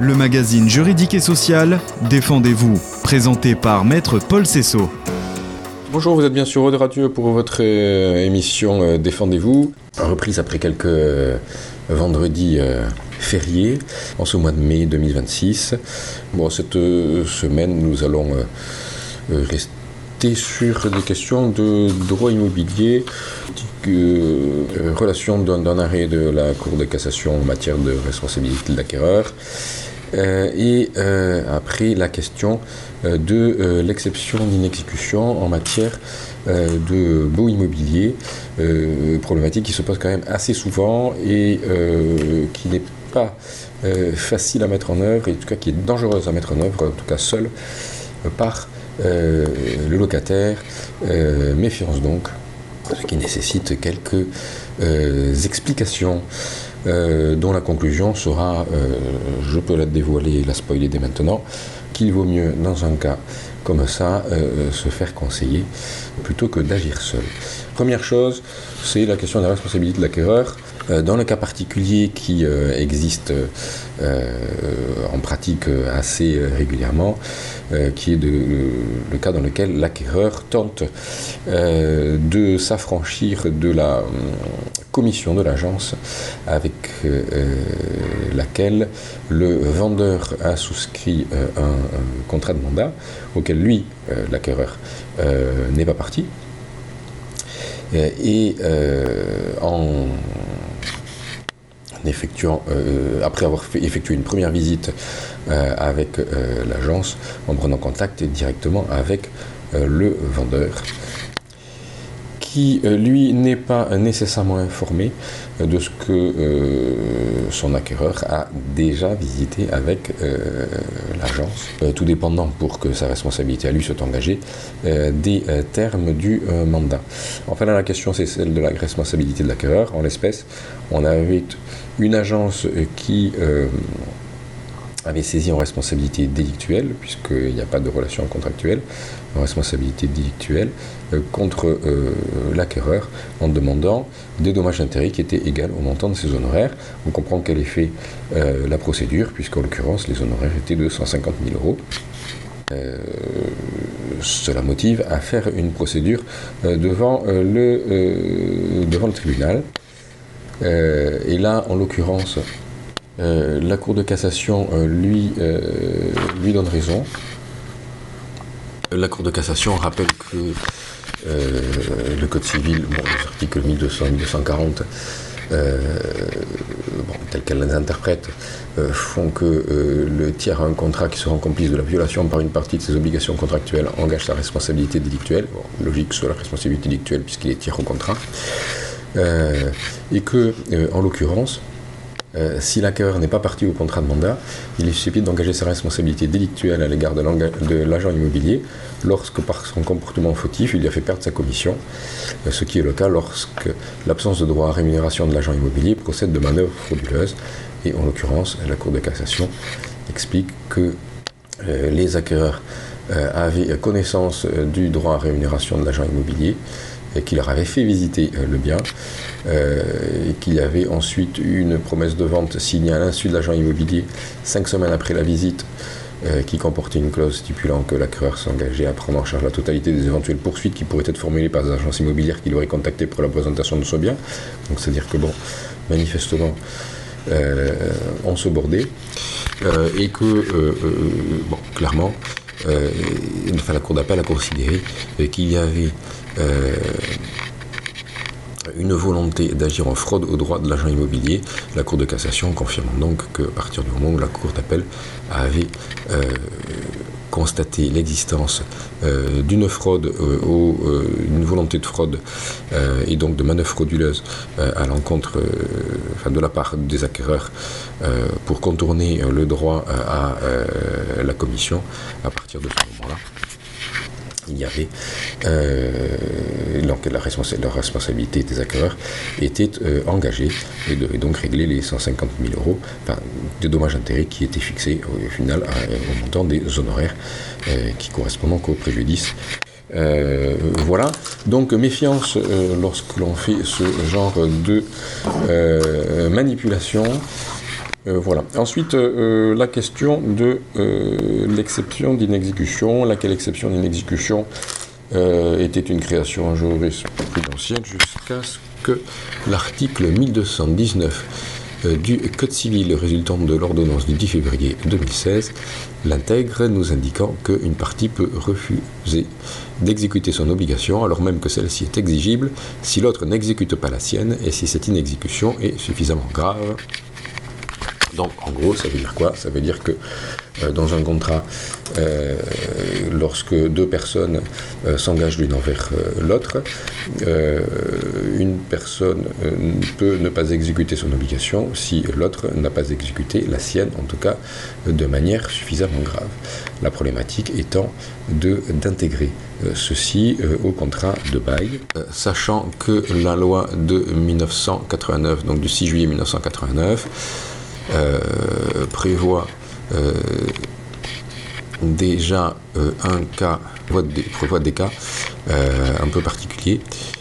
Le magazine juridique et social, Défendez-vous, présenté par Maître Paul Cessot. Bonjour, vous êtes bien sur Aude Radio pour votre émission Défendez-vous, reprise après quelques vendredis fériés en ce mois de mai 2026. Bon, cette semaine, nous allons rester sur des questions de droit immobilier, relation d'un arrêt de la Cour de cassation en matière de responsabilité de l'acquéreur. Et après la question de l'exception d'inexécution en matière de baux immobiliers, problématique qui se pose quand même assez souvent et qui n'est pas facile à mettre en œuvre, et en tout cas qui est dangereuse à mettre en œuvre, en tout cas seule par le locataire. Méfiance donc, ce qui nécessite quelques explications. Dont la conclusion sera, je peux la dévoiler, la spoiler dès maintenant, qu'il vaut mieux, dans un cas comme ça, se faire conseiller plutôt que d'agir seul. Première chose, c'est la question de la responsabilité de l'acquéreur. Dans le cas particulier qui existe en pratique assez régulièrement, qui est le cas dans lequel l'acquéreur tente de s'affranchir de la commission de l'agence avec laquelle le vendeur a souscrit un contrat de mandat auquel lui, l'acquéreur, n'est pas parti. Et en effectuant, après avoir effectué une première visite avec l'agence, en prenant contact directement avec le vendeur, qui, lui, n'est pas nécessairement informé de ce que son acquéreur a déjà visité avec l'agence, tout dépendant, pour que sa responsabilité à lui soit engagée, des termes du mandat. Enfin, là, la question, c'est celle de la responsabilité de l'acquéreur. En l'espèce, on avait une agence qui avait saisi en responsabilité délictuelle, puisqu'il n'y a pas de relation contractuelle, en responsabilité délictuelle, contre l'acquéreur, en demandant des dommages-intérêts qui étaient égaux au montant de ses honoraires. On comprend quelle est fait la procédure, puisqu'en l'occurrence, les honoraires étaient de 150 000 euros. Cela motive à faire une procédure devant le tribunal. Et là, en l'occurrence, la Cour de cassation lui donne raison. La Cour de cassation rappelle que le Code civil, les articles 1200 et 1240, tels qu'elle les interprète, font que le tiers à un contrat qui se rend complice de la violation par une partie de ses obligations contractuelles engage sa responsabilité délictuelle. Logique sur la responsabilité délictuelle puisqu'il est tiers au contrat. Et que, en l'occurrence, si l'acquéreur n'est pas parti au contrat de mandat, il est susceptible d'engager sa responsabilité délictuelle à l'égard de l'agent immobilier lorsque, par son comportement fautif, il lui a fait perdre sa commission, ce qui est le cas lorsque l'absence de droit à rémunération de l'agent immobilier procède de manœuvres frauduleuses. Et en l'occurrence, la Cour de cassation explique que les acquéreurs avaient connaissance du droit à rémunération de l'agent immobilier, qui leur avait fait visiter le bien, et qu'il y avait ensuite une promesse de vente signée à l'insu de l'agent immobilier 5 semaines après la visite, qui comportait une clause stipulant que l'acquéreur s'engageait à prendre en charge la totalité des éventuelles poursuites qui pourraient être formulées par des agences immobilières qu'il aurait contactées pour la présentation de ce bien. Donc c'est-à-dire que, manifestement, on se bordait, et que, clairement, la Cour d'appel a considéré qu'il y avait une volonté d'agir en fraude au droit de l'agent immobilier, la Cour de cassation confirmant donc qu'à partir du moment où la Cour d'appel avait constaté l'existence d'une fraude, une volonté de fraude et donc de manœuvre frauduleuse à l'encontre, de la part des acquéreurs pour contourner le droit à la commission, à partir de ce moment-là, il y avait donc la responsabilité des acquéreurs était engagée et devait donc régler les 150 000 euros des dommages-intérêts qui étaient fixés au final au montant des honoraires qui correspondent donc au préjudice. Voilà, donc méfiance lorsque l'on fait ce genre de manipulation. Voilà. Ensuite, la question de l'exception d'inexécution, laquelle exception d'inexécution était une création jurisprudentielle jusqu'à ce que l'article 1219 du Code civil résultant de l'ordonnance du 10 février 2016 l'intègre, nous indiquant qu'une partie peut refuser d'exécuter son obligation alors même que celle-ci est exigible si l'autre n'exécute pas la sienne et si cette inexécution est suffisamment grave. Donc en gros, ça veut dire quoi ? Ça veut dire que dans un contrat, lorsque deux personnes s'engagent l'une envers l'autre, une personne peut ne pas exécuter son obligation si l'autre n'a pas exécuté la sienne, en tout cas de manière suffisamment grave. La problématique étant d'intégrer ceci au contrat de bail, sachant que la loi de 1989, donc du 6 juillet 1989, prévoit déjà prévoit des cas un peu particuliers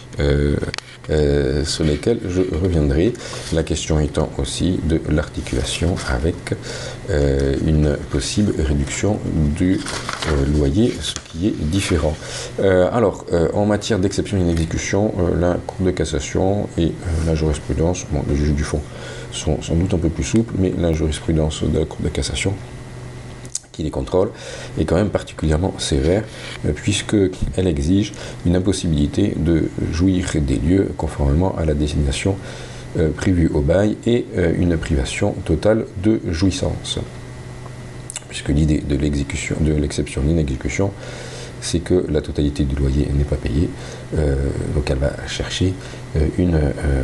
sur lesquels je reviendrai. La question étant aussi de l'articulation avec une possible réduction du loyer, ce qui est différent. Alors, en matière d'exception d'inexécution, la Cour de cassation et la jurisprudence, les juges du fond sont sans doute un peu plus souples, mais la jurisprudence de la Cour de cassation qui les contrôle est quand même particulièrement sévère puisqu'elle exige une impossibilité de jouir des lieux conformément à la désignation prévue au bail et une privation totale de jouissance. Puisque l'idée de l'exception d'inexécution, c'est que la totalité du loyer n'est pas payée, donc elle va chercher une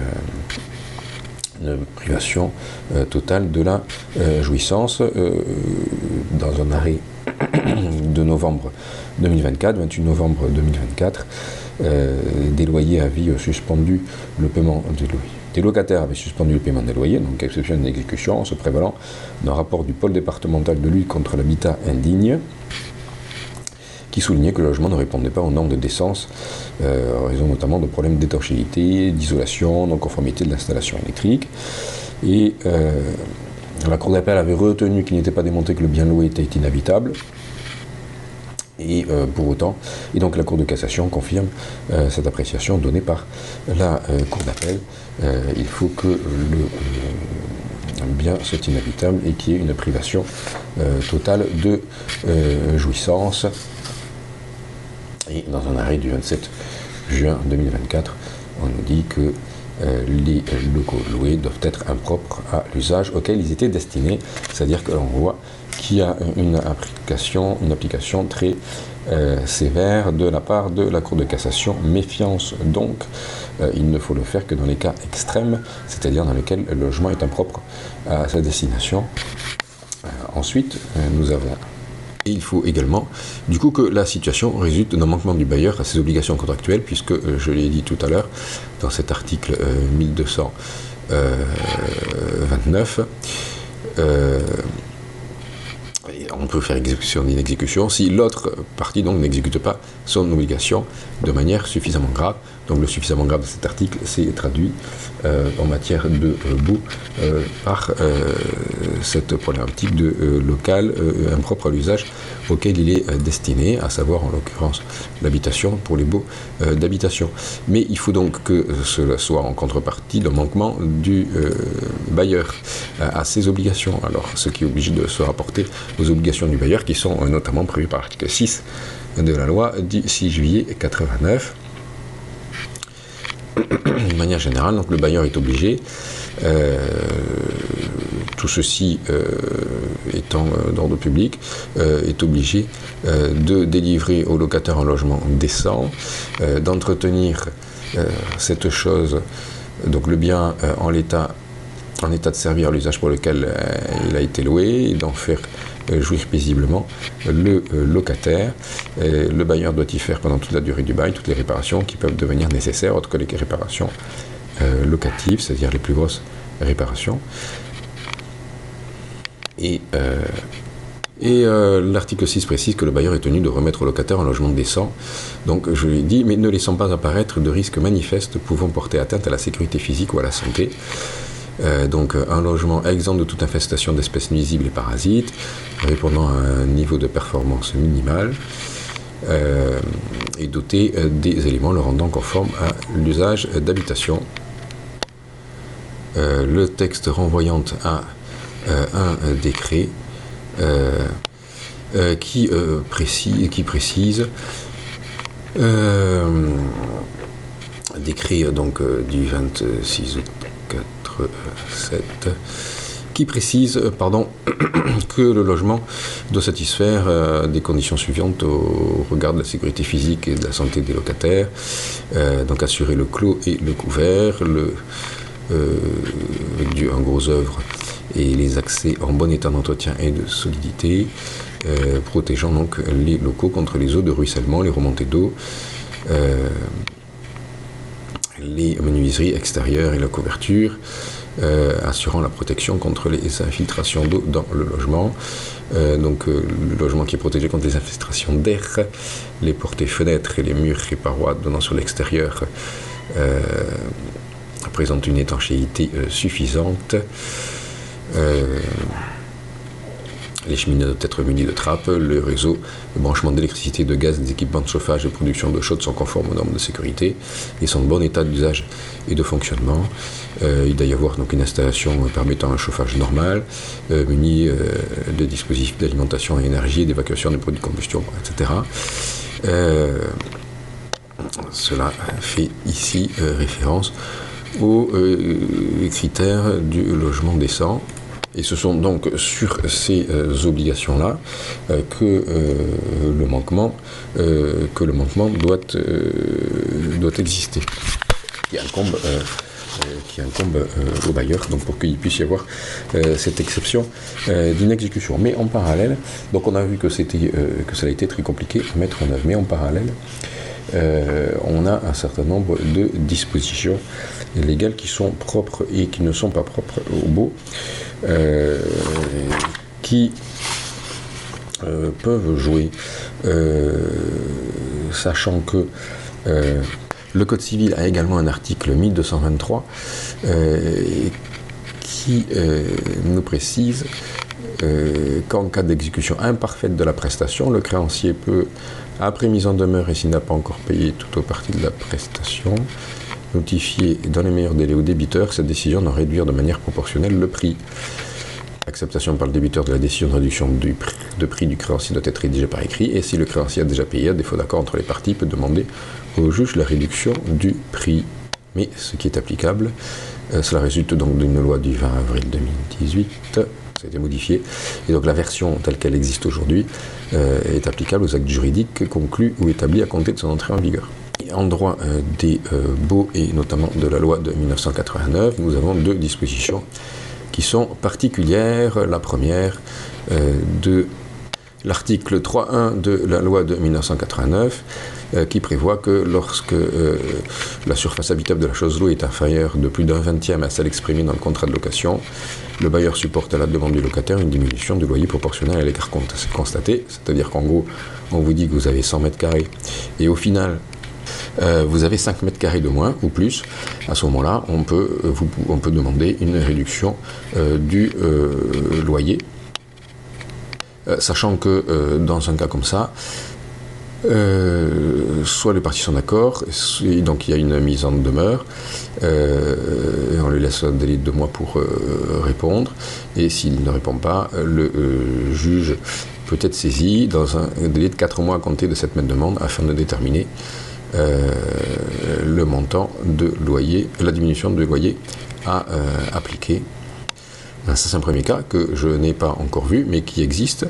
privation totale de la jouissance. Dans un arrêt de novembre 2024, 28 novembre 2024, des loyers avaient suspendu le paiement des loyers. Des locataires avaient suspendu le paiement des loyers, donc exception d'exécution, en se prévalant d'un rapport du pôle départemental de lutte contre l'habitat indigne, qui soulignait que le logement ne répondait pas aux normes de décence, en raison notamment de problèmes d'étanchéité, d'isolation, non-conformité de l'installation électrique. Et la Cour d'appel avait retenu qu'il n'était pas démontré que le bien loué était inhabitable. Et pour autant, et donc la Cour de cassation confirme cette appréciation donnée par la Cour d'appel. Il faut que le bien soit inhabitable et qu'il y ait une privation totale de jouissance. Et dans un arrêt du 27 juin 2024, on nous dit que les locaux loués doivent être impropres à l'usage auquel ils étaient destinés, c'est-à-dire que l'on voit qu'il y a une application très sévère de la part de la Cour de cassation. Méfiance donc, il ne faut le faire que dans les cas extrêmes, c'est-à-dire dans lesquels le logement est impropre à sa destination. Ensuite, nous avons... Et il faut également, du coup, que la situation résulte d'un manquement du bailleur à ses obligations contractuelles, puisque, je l'ai dit tout à l'heure, dans cet article 1229, on peut faire exécution d'inexécution si l'autre partie donc n'exécute pas son obligation de manière suffisamment grave. Donc le suffisamment grave de cet article, c'est traduit en matière de baux par cette problématique de local impropre à l'usage auquel il est destiné, à savoir en l'occurrence l'habitation pour les baux d'habitation. Mais il faut donc que cela soit en contrepartie le manquement du bailleur à ses obligations. Alors ce qui est obligé de se rapporter aux obligations du bailleur qui sont notamment prévues par l'article 6 de la loi du 6 juillet 89. De manière générale, donc le bailleur est obligé, tout ceci étant d'ordre public, est obligé de délivrer au locataire un logement décent, d'entretenir cette chose, donc le bien en état de servir à l'usage pour lequel il a été loué, et d'en faire jouir paisiblement le locataire. Le bailleur doit y faire pendant toute la durée du bail toutes les réparations qui peuvent devenir nécessaires, autres que les réparations locatives, c'est-à-dire les plus grosses réparations. Et l'article 6 précise que le bailleur est tenu de remettre au locataire un logement décent. Donc je l'ai dit, mais ne laissant pas apparaître de risques manifestes pouvant porter atteinte à la sécurité physique ou à la santé. Donc un logement exempt de toute infestation d'espèces nuisibles et parasites, répondant à un niveau de performance minimal, et doté des éléments le rendant conforme à l'usage d'habitation. Le texte renvoyant à un décret qui précise décret donc du 26 août 87 qui précise que le logement doit satisfaire des conditions suivantes au regard de la sécurité physique et de la santé des locataires, donc assurer le clos et le couvert, avec un gros œuvre et les accès en bon état d'entretien et de solidité, protégeant donc les locaux contre les eaux de ruissellement, les remontées d'eau, les menuiseries extérieures et la couverture, assurant la protection contre les infiltrations d'eau dans le logement. Donc le logement qui est protégé contre les infiltrations d'air, les portes et fenêtres et les murs et parois donnant sur l'extérieur présente une étanchéité suffisante. Les cheminées doivent être munies de trappes, le réseau de branchement d'électricité, de gaz, des équipements de chauffage et de production d'eau chaude sont conformes aux normes de sécurité et sont en bon état d'usage et de fonctionnement. Il doit y avoir donc une installation permettant un chauffage normal, muni de dispositifs d'alimentation et énergie, d'évacuation des produits de combustion, etc. Cela fait ici référence aux critères du logement décent. Et ce sont donc sur ces obligations-là que le manquement doit exister, qui incombe au bailleur, donc pour qu'il puisse y avoir cette exception d'une exécution. Mais en parallèle, donc on a vu que ça a été très compliqué à mettre en œuvre, mais en parallèle, on a un certain nombre de dispositions légales qui sont propres et qui ne sont pas propres au baux, qui peuvent jouer, sachant que le Code civil a également un article 1223 qui nous précise qu'en cas d'exécution imparfaite de la prestation, le créancier peut, après mise en demeure et s'il n'a pas encore payé toute ou partie de la prestation, notifier dans les meilleurs délais au débiteur cette décision d'en réduire de manière proportionnelle le prix. Acceptation par le débiteur de la décision de réduction de prix du créancier doit être rédigée par écrit, et si le créancier a déjà payé, à défaut d'accord entre les parties, peut demander au juge la réduction du prix. Mais ce qui est applicable, cela résulte donc d'une loi du 20 avril 2018, ça a été modifié, et donc la version telle qu'elle existe aujourd'hui est applicable aux actes juridiques conclus ou établis à compter de son entrée en vigueur. Et en droit des baux et notamment de la loi de 1989, nous avons deux dispositions qui sont particulières. La première de l'article 3.1 de la loi de 1989 qui prévoit que lorsque la surface habitable de la chose louée est inférieure de plus d'un vingtième à celle exprimée dans le contrat de location, le bailleur supporte à la demande du locataire une diminution du loyer proportionnelle à l'écart constaté. C'est-à-dire qu'en gros, on vous dit que vous avez 100 mètres carrés et au final, vous avez 5 mètres carrés de moins ou plus. À ce moment-là, on peut demander une réduction du loyer, sachant que dans un cas comme ça, soit les parties sont d'accord, et donc il y a une mise en demeure, on lui laisse un délai de 2 mois pour répondre, et s'il ne répond pas, le juge peut être saisi dans un délai de 4 mois à compter de cette même demande afin de déterminer le montant de loyer, la diminution de loyer à appliquer. Ça, c'est un premier cas que je n'ai pas encore vu, mais qui existe.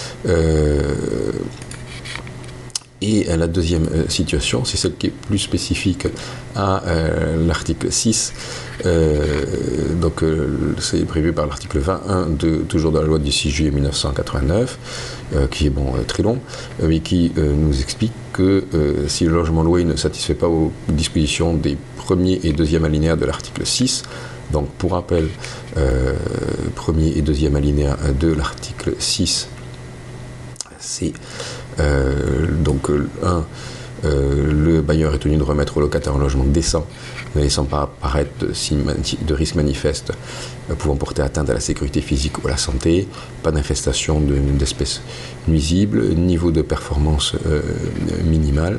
Et la deuxième situation, c'est celle qui est plus spécifique à l'article 6. Donc, c'est prévu par l'article 21 toujours de la loi du 6 juillet 1989, qui est très long, mais qui nous explique que si le logement loué ne satisfait pas aux dispositions des premiers et deuxième alinéas de l'article 6, donc pour rappel, premier et deuxième alinéa de l'article 6, c'est donc le bailleur est tenu de remettre au locataire un logement décent, ne laissant pas apparaître de risques manifestes pouvant porter atteinte à la sécurité physique ou à la santé, pas d'infestation d'espèces nuisibles, niveau de performance minimal.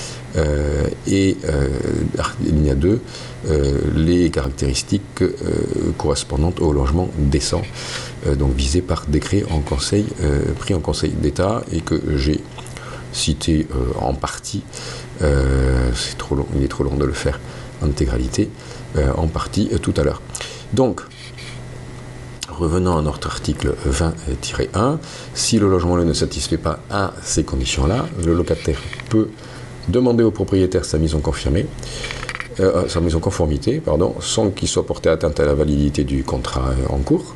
Ligne 2, les caractéristiques correspondantes au logement décent, donc visé par décret pris en Conseil d'État et que j'ai cité en partie, c'est trop long, il est trop long de le faire en intégralité, en partie tout à l'heure. Donc, revenons à notre article 20-1, si le logement ne satisfait pas à ces conditions-là, le locataire peut demander au propriétaire sa mise en conformité, sans qu'il soit porté atteinte à la validité du contrat en cours.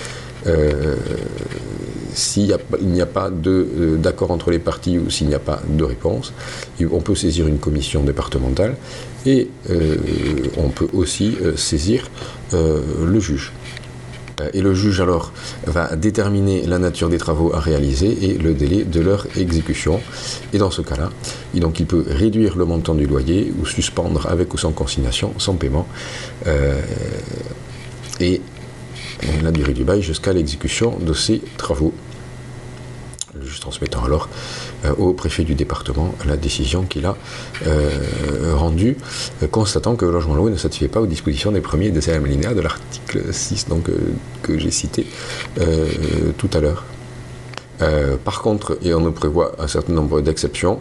S'il n'y a pas d'accord entre les parties ou s'il n'y a pas de réponse, on peut saisir une commission départementale et on peut aussi saisir le juge. Et le juge alors va déterminer la nature des travaux à réaliser et le délai de leur exécution. Et dans ce cas-là, il peut réduire le montant du loyer ou suspendre avec ou sans consignation, sans paiement, et la durée du bail jusqu'à l'exécution de ces travaux. Le juge transmettant alors au préfet du département la décision qu'il a rendue, constatant que le logement loué ne satisfait pas aux dispositions des premiers et deuxième alinéas de l'article 6 que j'ai cité tout à l'heure. Par contre, et on nous prévoit un certain nombre d'exceptions,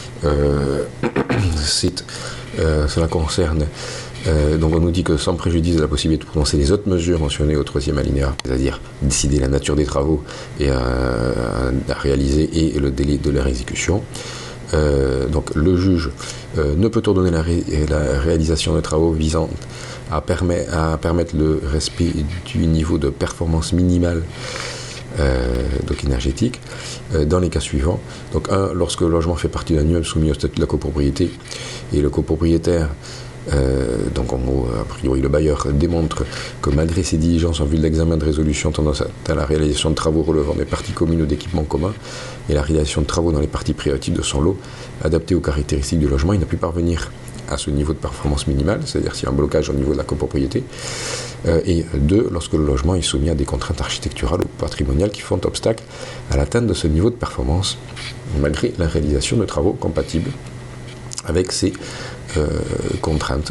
cela concerne donc on nous dit que sans préjudice de la possibilité de prononcer les autres mesures mentionnées au troisième alinéa, c'est-à-dire décider la nature des travaux et à réaliser et le délai de leur exécution. Donc le juge ne peut ordonner la réalisation de travaux visant à permettre le respect du niveau de performance minimale donc énergétique, dans les cas suivants. Donc lorsque le logement fait partie d'un immeuble soumis au statut de la copropriété et le copropriétaire, donc en gros, a priori le bailleur démontre que malgré ses diligences en vue de l'examen de résolution tendant à la réalisation de travaux relevant des parties communes ou d'équipements communs et la réalisation de travaux dans les parties prioritaires de son lot adaptés aux caractéristiques du logement, il n'a pu parvenir à ce niveau de performance minimale, c'est-à-dire s'il y a un blocage au niveau de la copropriété, et 2, lorsque le logement est soumis à des contraintes architecturales ou patrimoniales qui font obstacle à l'atteinte de ce niveau de performance, malgré la réalisation de travaux compatibles avec ces contraintes.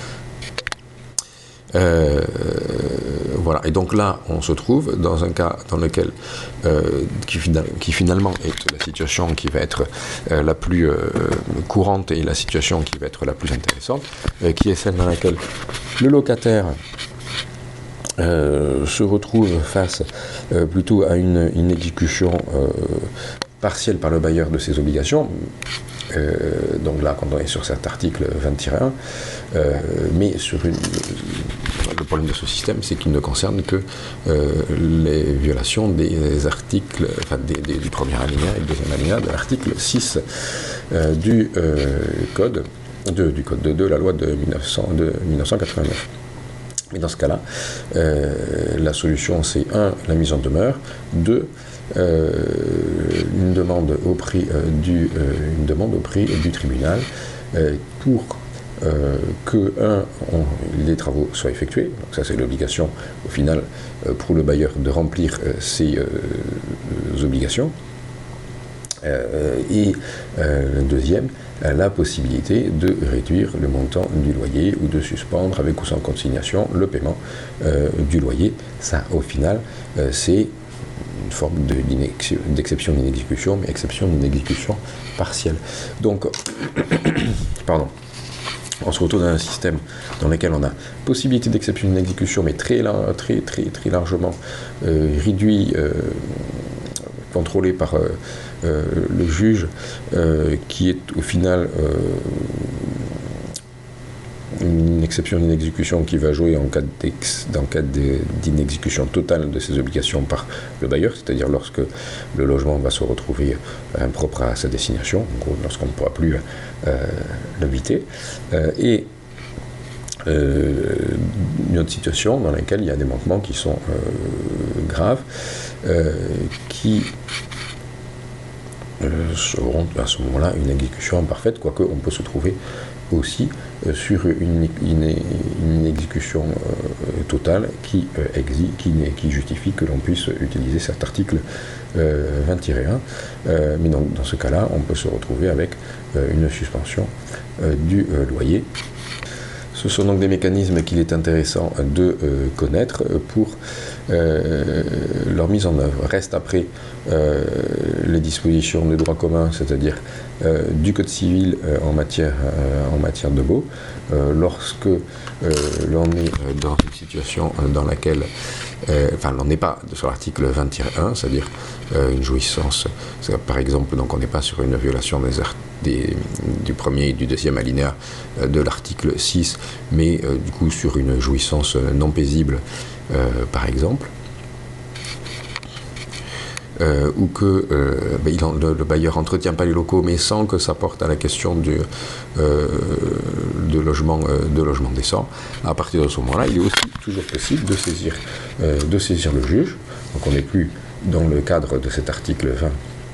Voilà, et donc là on se trouve dans un cas dans lequel qui finalement est la situation qui va être la plus courante et la situation qui va être la plus intéressante, qui est celle dans laquelle le locataire se retrouve face plutôt à une exécution partielle par le bailleur de ses obligations. Donc là, quand on est sur cet article 20-1, mais le problème de ce système, c'est qu'il ne concerne que les violations des articles, enfin du premier alinéa et du deuxième alinéa de l'article 6 du code de la loi de 1989. Mais dans ce cas-là, la solution, c'est 1, la mise en demeure, 2, une demande au prix du tribunal pour que les travaux soient effectués. Donc ça, c'est l'obligation au final pour le bailleur de remplir ses obligations. Et deuxième, la possibilité de réduire le montant du loyer ou de suspendre avec ou sans consignation le paiement du loyer. Ça, au final, c'est une forme d'exception d'inexécution, mais exception d'une partielle. Donc, pardon. On se retrouve dans un système dans lequel on a possibilité d'exception d'inexécution, mais très largement réduit, contrôlé par le juge, qui est au final une exception d'inexécution qui va jouer en cas d'inexécution totale de ses obligations par le bailleur, c'est-à-dire lorsque le logement va se retrouver impropre à sa destination, en gros, lorsqu'on ne pourra plus l'habiter, et une autre situation dans laquelle il y a des manquements qui sont graves, qui seront à ce moment-là une exécution imparfaite, quoique on peut se trouver aussi sur une exécution totale qui justifie que l'on puisse utiliser cet article 20-1. Mais donc, dans ce cas-là, on peut se retrouver avec une suspension du loyer. Ce sont donc des mécanismes qu'il est intéressant de connaître pour leur mise en œuvre. Reste après les dispositions de droit commun, c'est-à-dire du Code civil en matière de baux. Lorsque l'on est dans une situation dans laquelle, l'on n'est pas sur l'article 20-1, c'est-à-dire une jouissance, par exemple, donc on n'est pas sur une violation du premier et du deuxième alinéa de l'article 6, mais du coup sur une jouissance non paisible, par exemple, ou que le bailleur entretient pas les locaux, mais sans que ça porte à la question de logement décent. À partir de ce moment-là, il est aussi toujours possible de saisir le juge. Donc on n'est plus dans le cadre de cet article 20-1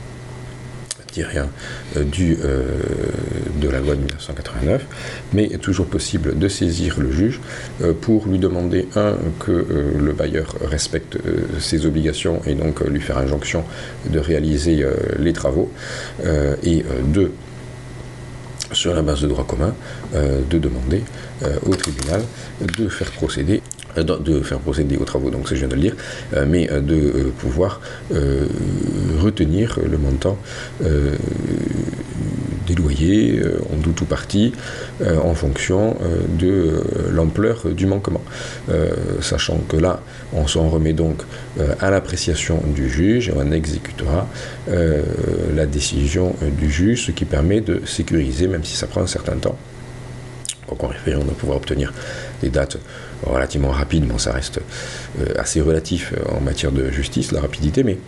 de la loi de 1989, mais il est toujours possible de saisir le juge pour lui demander, que le bailleur respecte ses obligations et donc lui faire injonction de réaliser les travaux, et deux, sur la base de droit commun, de demander au tribunal de faire procéder aux travaux, donc ça je viens de le dire, mais de pouvoir retenir le montant des loyers, en tout ou partie, en fonction de l'ampleur du manquement. Sachant que là, on s'en remet donc à l'appréciation du juge et on exécutera la décision du juge, ce qui permet de sécuriser, même si ça prend un certain temps. Donc en référé, on va pouvoir obtenir des dates relativement rapides, bon, ça reste assez relatif en matière de justice, la rapidité, mais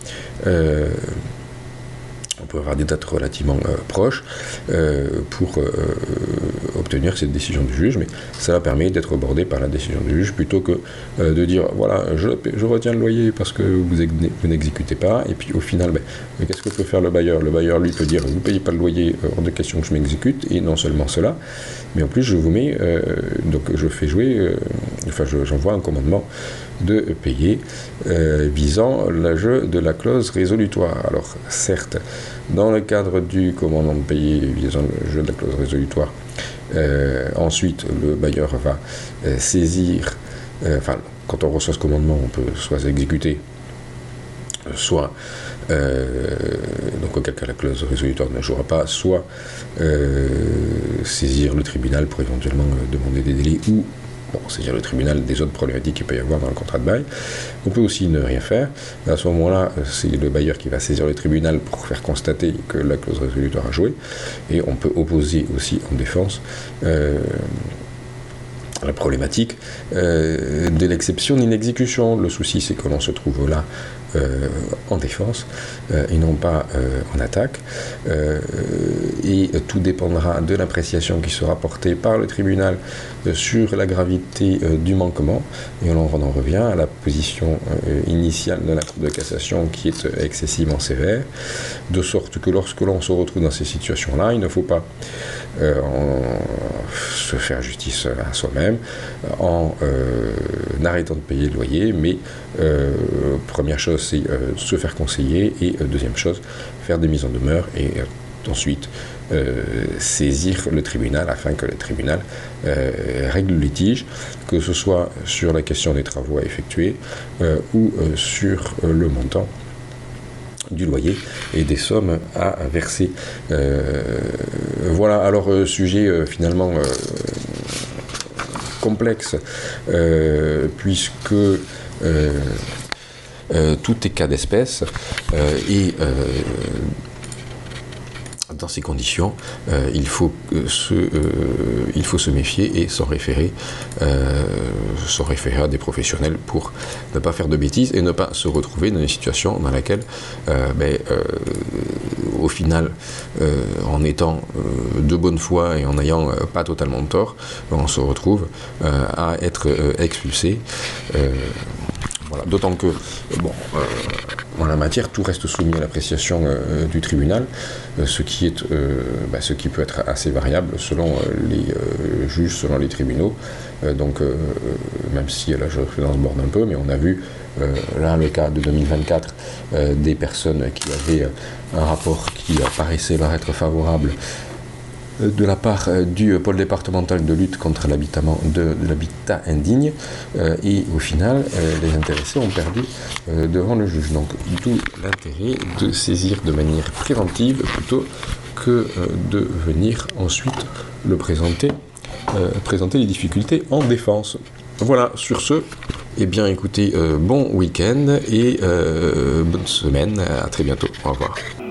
on peut avoir des dates relativement proches pour obtenir cette décision du juge, mais cela permet d'être bordé par la décision du juge plutôt que de dire voilà, je retiens le loyer parce que vous n'exécutez pas, et puis au final, qu'est-ce que peut faire le bailleur ? Le bailleur, lui, peut dire vous ne payez pas le loyer, hors de question que je m'exécute, et non seulement cela, mais en plus je vous mets, donc je fais jouer, j'envoie un commandement de payer visant l'ajout de la clause résolutoire. Alors certes, dans le cadre du commandement de payer visant le jeu de la clause résolutoire, ensuite le bailleur va saisir, quand on reçoit ce commandement, on peut soit exécuter, soit donc auquel cas la clause résolutoire ne jouera pas, soit saisir le tribunal pour éventuellement demander des délais, ou saisir le tribunal des autres problématiques qu'il peut y avoir dans le contrat de bail. On peut aussi ne rien faire. À ce moment-là, c'est le bailleur qui va saisir le tribunal pour faire constater que la clause résolutoire a joué, et on peut opposer aussi en défense la problématique de l'exception d'inexécution. Le souci, c'est que l'on se trouve là en défense et non pas en attaque, et tout dépendra de l'appréciation qui sera portée par le tribunal sur la gravité du manquement, et on en revient à la position initiale de la Cour de cassation qui est excessivement sévère, de sorte que lorsque l'on se retrouve dans ces situations-là, il ne faut pas se faire justice à soi-même en arrêtant de payer le loyer, mais première chose, c'est se faire conseiller, et deuxième chose, faire des mises en demeure, et ensuite saisir le tribunal afin que le tribunal règle le litige, que ce soit sur la question des travaux à effectuer ou sur le montant du loyer et des sommes à verser. Voilà, alors sujet finalement complexe, puisque tout est cas d'espèce, et dans ces conditions, il faut se méfier et s'en référer à des professionnels pour ne pas faire de bêtises et ne pas se retrouver dans une situation dans laquelle, au final, en étant de bonne foi et en n'ayant pas totalement tort, on se retrouve à être expulsé. Voilà. D'autant que, en la matière, tout reste soumis à l'appréciation du tribunal, ce qui peut être assez variable selon les juges, selon les tribunaux. Même si la jurisprudence borde un peu, mais on a vu là le cas de 2024 des personnes qui avaient un rapport qui paraissait leur être favorable de la part du pôle départemental de lutte contre l'habitat indigne, et au final les intéressés ont perdu devant le juge. Donc d'où l'intérêt de saisir de manière préventive plutôt que de venir ensuite le présenter les difficultés en défense. Voilà, sur ce, eh bien écoutez, bon week-end et bonne semaine, à très bientôt, au revoir.